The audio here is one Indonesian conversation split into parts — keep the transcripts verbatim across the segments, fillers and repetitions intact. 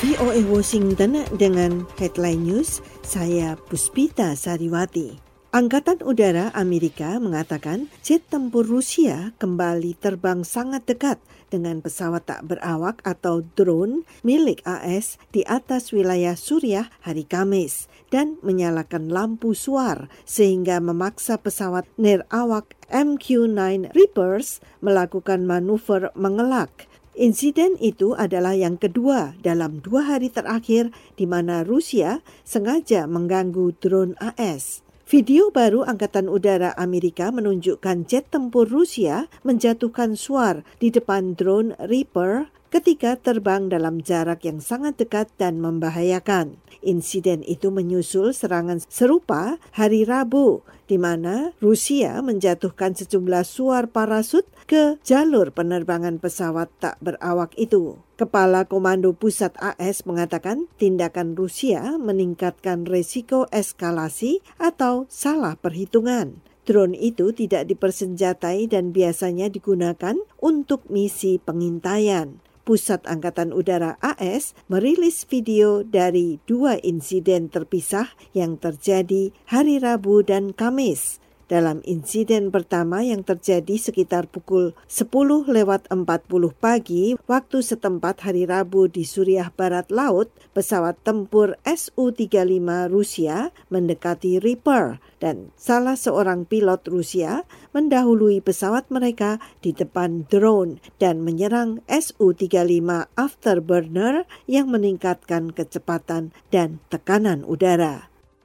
V O A Washington dengan headline news, saya Puspita Sariwati. Angkatan Udara Amerika mengatakan jet tempur Rusia kembali terbang sangat dekat dengan pesawat tak berawak atau drone milik A S di atas wilayah Suriah hari Kamis dan menyalakan lampu suar sehingga memaksa pesawat nirawak M Q sembilan Reapers melakukan manuver mengelak. Insiden itu adalah yang kedua dalam dua hari terakhir di mana Rusia sengaja mengganggu drone A S. Video baru Angkatan Udara Amerika menunjukkan jet tempur Rusia menjatuhkan suar di depan drone Reaper ketika terbang dalam jarak yang sangat dekat dan membahayakan. Insiden itu menyusul serangan serupa hari Rabu, di mana Rusia menjatuhkan sejumlah suar parasut ke jalur penerbangan pesawat tak berawak itu. Kepala Komando Pusat A S mengatakan tindakan Rusia meningkatkan resiko eskalasi atau salah perhitungan. Drone itu tidak dipersenjatai dan biasanya digunakan untuk misi pengintaian. Pusat Angkatan Udara A S merilis video dari dua insiden terpisah yang terjadi hari Rabu dan Kamis. Dalam insiden pertama yang terjadi sekitar pukul sepuluh lewat empat puluh pagi waktu setempat hari Rabu di Suriah Barat Laut, pesawat tempur S U tiga puluh lima Rusia mendekati Reaper dan salah seorang pilot Rusia mendahului pesawat mereka di depan drone dan menyerang S U tiga puluh lima Afterburner yang meningkatkan kecepatan dan tekanan udara.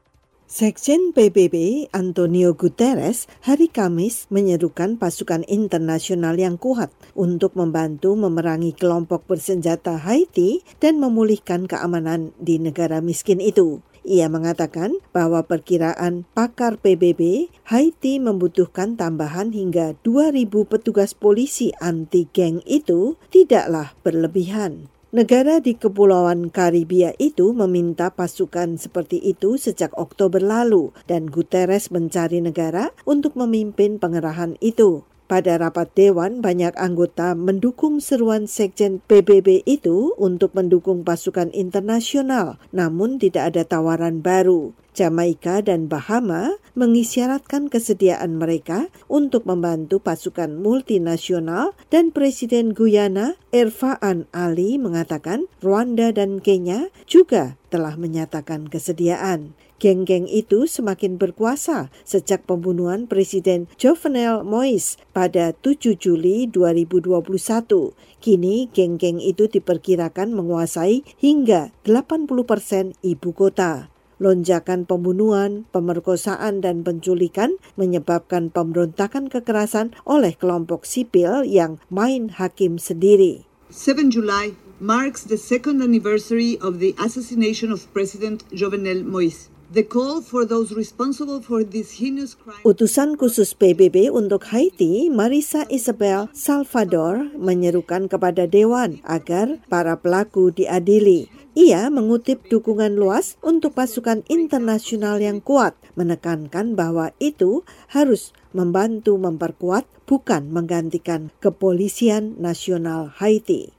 Sekjen P B B Antonio Guterres hari Kamis menyerukan pasukan internasional yang kuat untuk membantu memerangi kelompok bersenjata Haiti dan memulihkan keamanan di negara miskin itu. Ia mengatakan bahwa perkiraan pakar P B B, Haiti membutuhkan tambahan hingga dua ribu petugas polisi anti-geng itu tidaklah berlebihan. Negara di Kepulauan Karibia itu meminta pasukan seperti itu sejak Oktober lalu dan Guterres mencari negara untuk memimpin pengerahan itu. Pada rapat dewan, banyak anggota mendukung seruan Sekjen P B B itu untuk mendukung pasukan internasional, namun tidak ada tawaran baru. Jamaika dan Bahama mengisyaratkan kesediaan mereka untuk membantu pasukan multinasional dan Presiden Guyana Irfaan Ali mengatakan Rwanda dan Kenya juga telah menyatakan kesediaan. Geng-geng itu semakin berkuasa sejak pembunuhan Presiden Jovenel Moïse pada tujuh Juli dua ribu dua puluh satu. Kini geng-geng itu diperkirakan menguasai hingga delapan puluh persen ibu kota. Lonjakan pembunuhan, pemerkosaan, dan penculikan menyebabkan pemberontakan kekerasan oleh kelompok sipil yang main hakim sendiri. seventh July marks the second anniversary of the assassination of President Jovenel Moïse. The call for those responsible for this heinous crime. Utusan khusus P B B untuk Haiti, Marisa Isabel Salvador, menyerukan kepada Dewan agar para pelaku diadili. Ia mengutip dukungan luas untuk pasukan internasional yang kuat, menekankan bahwa itu harus membantu memperkuat, bukan menggantikan kepolisian nasional Haiti.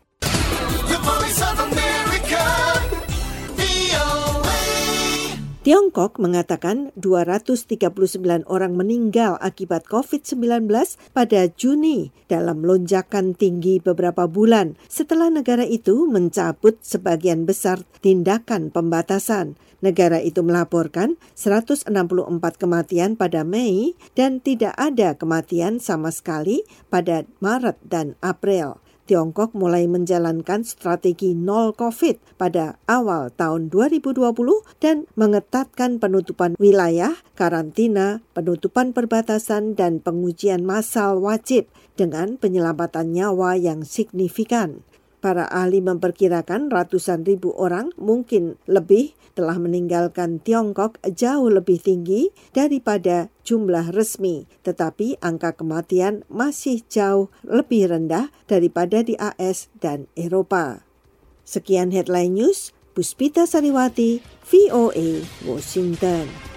Tiongkok mengatakan dua ratus tiga puluh sembilan orang meninggal akibat covid sembilan belas pada Juni dalam lonjakan tinggi beberapa bulan setelah negara itu mencabut sebagian besar tindakan pembatasan. Negara itu melaporkan seratus enam puluh empat kematian pada Mei dan tidak ada kematian sama sekali pada Maret dan April. Tiongkok mulai menjalankan strategi nol COVID pada awal tahun dua ribu dua puluh dan mengetatkan penutupan wilayah, karantina, penutupan perbatasan, dan pengujian massal wajib dengan penyelamatan nyawa yang signifikan. Para ahli memperkirakan ratusan ribu orang, mungkin lebih, telah meninggalkan Tiongkok jauh lebih tinggi daripada jumlah resmi. Tetapi angka kematian masih jauh lebih rendah daripada di A S dan Eropa. Sekian Headline News, Puspita Sariwati, V O A, Washington.